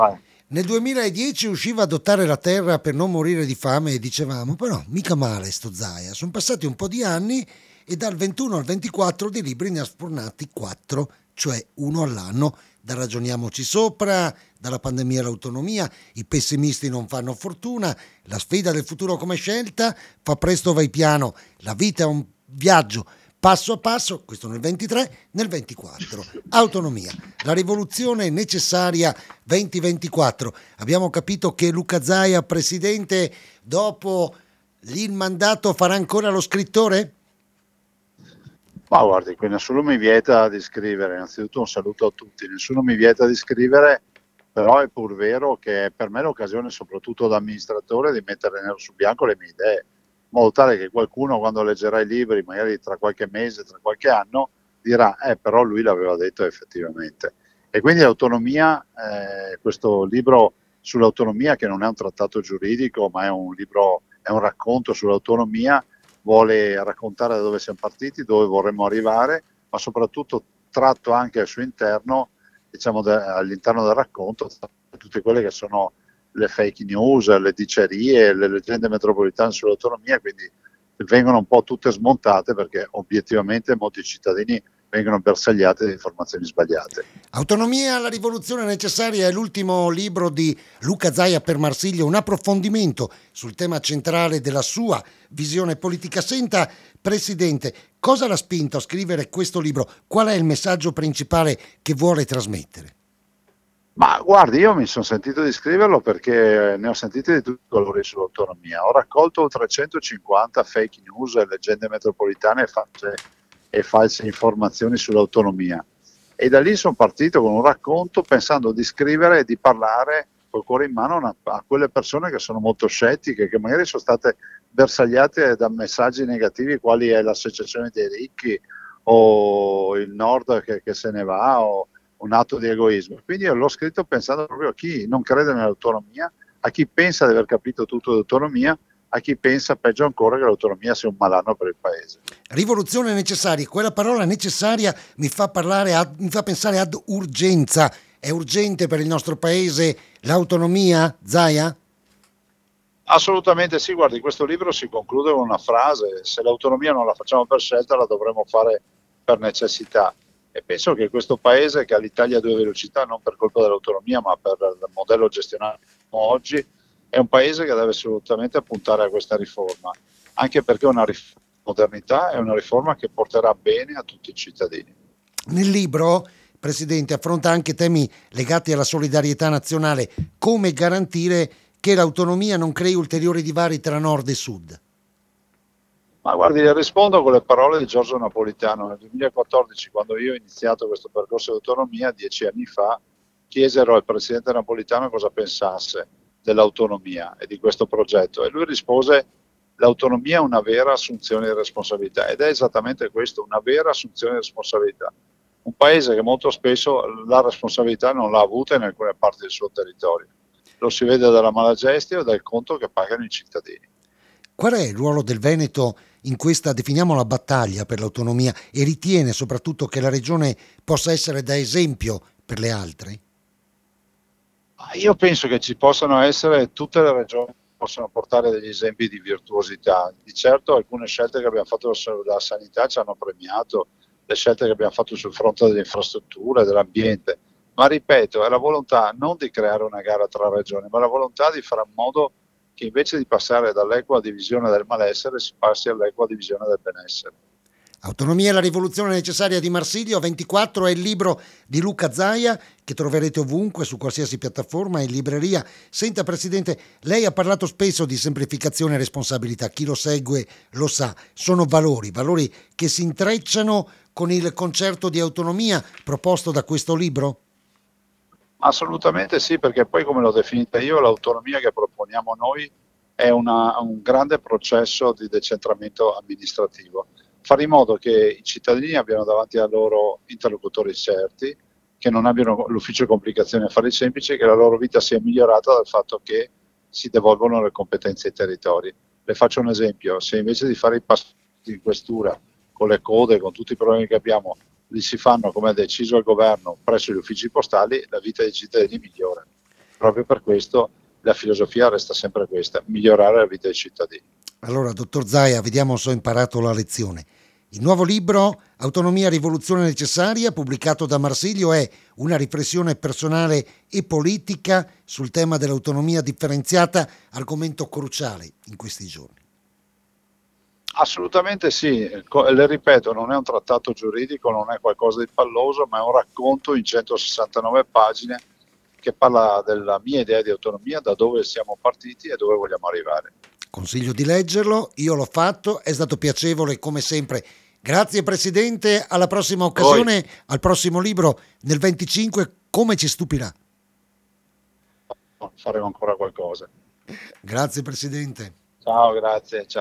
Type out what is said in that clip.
Nel 2010 usciva Adottare la terra per non morire di fame e dicevamo, però mica male sto Zaia. Sono passati un po' di anni e dal 21 al 24 di libri ne ha sfornati 4, cioè uno all'anno. Da Ragioniamoci sopra, dalla pandemia all'autonomia, i pessimisti non fanno fortuna, la sfida del futuro come scelta, fa presto vai piano, la vita è un viaggio passo a passo, questo nel 23, nel 24. Autonomia, la rivoluzione necessaria 2024. Abbiamo capito che Luca Zaia, presidente, dopo il mandato farà ancora lo scrittore? Ma guardi, qui nessuno mi vieta di scrivere, innanzitutto un saluto a tutti, nessuno mi vieta di scrivere, però è pur vero che è per me l'occasione, soprattutto da amministratore, di mettere nero su bianco le mie idee, in modo tale che qualcuno quando leggerà i libri, magari tra qualche mese, tra qualche anno, dirà, però lui l'aveva detto effettivamente. E quindi l'autonomia, questo libro sull'autonomia, che non è un trattato giuridico, ma è un libro, è un racconto sull'autonomia, vuole raccontare da dove siamo partiti, dove vorremmo arrivare, ma soprattutto tratto anche al suo interno, diciamo all'interno del racconto, tutte quelle che sono le fake news, le dicerie, le leggende metropolitane sull'autonomia, quindi vengono un po' tutte smontate perché obiettivamente molti cittadini vengono bersagliati da informazioni sbagliate. Autonomia, la rivoluzione necessaria è l'ultimo libro di Luca Zaia per Marsilio, un approfondimento sul tema centrale della sua visione politica. Senta, Presidente, cosa l'ha spinto a scrivere questo libro? Qual è il messaggio principale che vuole trasmettere? Ma guardi, io mi sono sentito di scriverlo perché ne ho sentite di tutti i colori sull'autonomia. Ho raccolto 350 fake news, leggende metropolitane e false informazioni sull'autonomia. E da lì sono partito con un racconto pensando di scrivere e di parlare col cuore in mano a quelle persone che sono molto scettiche, che magari sono state bersagliate da messaggi negativi quali è l'associazione dei ricchi o il nord che se ne va o un atto di egoismo. Quindi io l'ho scritto pensando proprio a chi non crede nell'autonomia, a chi pensa di aver capito tutto dell'autonomia, a chi pensa, peggio ancora, che l'autonomia sia un malanno per il paese. Rivoluzione necessaria, quella parola necessaria mi fa pensare ad urgenza. È urgente per il nostro paese l'autonomia, Zaia? Assolutamente sì, guardi, questo libro si conclude con una frase: se l'autonomia non la facciamo per scelta, la dovremo fare per necessità. E penso che questo paese, che ha l'Italia a due velocità, non per colpa dell'autonomia, ma per il modello gestionale oggi, è un paese che deve assolutamente puntare a questa riforma, anche perché una modernità è una riforma che porterà bene a tutti i cittadini. Nel libro, Presidente, affronta anche temi legati alla solidarietà nazionale, come garantire che l'autonomia non crei ulteriori divari tra nord e sud. Ma guardi, le rispondo con le parole di Giorgio Napolitano. Nel 2014, quando io ho iniziato questo percorso di autonomia, 10 anni fa, chiesero al presidente Napolitano cosa pensasse dell'autonomia e di questo progetto, e lui rispose: l'autonomia è una vera assunzione di responsabilità, ed è esattamente questo, una vera assunzione di responsabilità. Un paese che molto spesso la responsabilità non l'ha avuta in alcune parti del suo territorio. Lo si vede dalla malagestio e dal conto che pagano i cittadini. Qual è il ruolo del Veneto in questa, definiamola, battaglia per l'autonomia, e ritiene soprattutto che la regione possa essere da esempio per le altre? Io penso che ci possano essere, tutte le regioni possono portare degli esempi di virtuosità. Di certo alcune scelte che abbiamo fatto sulla sanità ci hanno premiato, le scelte che abbiamo fatto sul fronte delle infrastrutture, dell'ambiente, ma ripeto, è la volontà non di creare una gara tra regioni, ma la volontà di fare in modo che invece di passare dall'equa divisione del malessere si passi all'equa divisione del benessere. Autonomia e la rivoluzione necessaria di Marsilio 24 è il libro di Luca Zaia che troverete ovunque, su qualsiasi piattaforma e in libreria. Senta, Presidente, lei ha parlato spesso di semplificazione e responsabilità, chi lo segue lo sa, sono valori che si intrecciano con il concerto di autonomia proposto da questo libro? Assolutamente sì, perché poi, come l'ho definita io, l'autonomia che proponiamo noi è un grande processo di decentramento amministrativo. Fare in modo che i cittadini abbiano davanti a loro interlocutori certi, che non abbiano l'ufficio complicazioni e affari semplici, che la loro vita sia migliorata dal fatto che si devolvono le competenze ai territori. Le faccio un esempio: se invece di fare i passi in questura con le code, con tutti i problemi che abbiamo, li si fanno come ha deciso il governo presso gli uffici postali, la vita dei cittadini migliora. proprio per questo la filosofia resta sempre questa: migliorare la vita dei cittadini. Allora, dottor Zaia, vediamo se ho imparato la lezione. Il nuovo libro Autonomia, rivoluzione necessaria, pubblicato da Marsilio, è una riflessione personale e politica sul tema dell'autonomia differenziata, argomento cruciale in questi giorni. Assolutamente sì, le ripeto, non è un trattato giuridico, non è qualcosa di palloso, ma è un racconto in 169 pagine che parla della mia idea di autonomia, da dove siamo partiti e dove vogliamo arrivare. Consiglio di leggerlo, io l'ho fatto, è stato piacevole come sempre. Grazie Presidente, alla prossima occasione, al prossimo libro nel 25, come ci stupirà. Faremo ancora qualcosa. Grazie Presidente. Ciao, grazie. Ciao.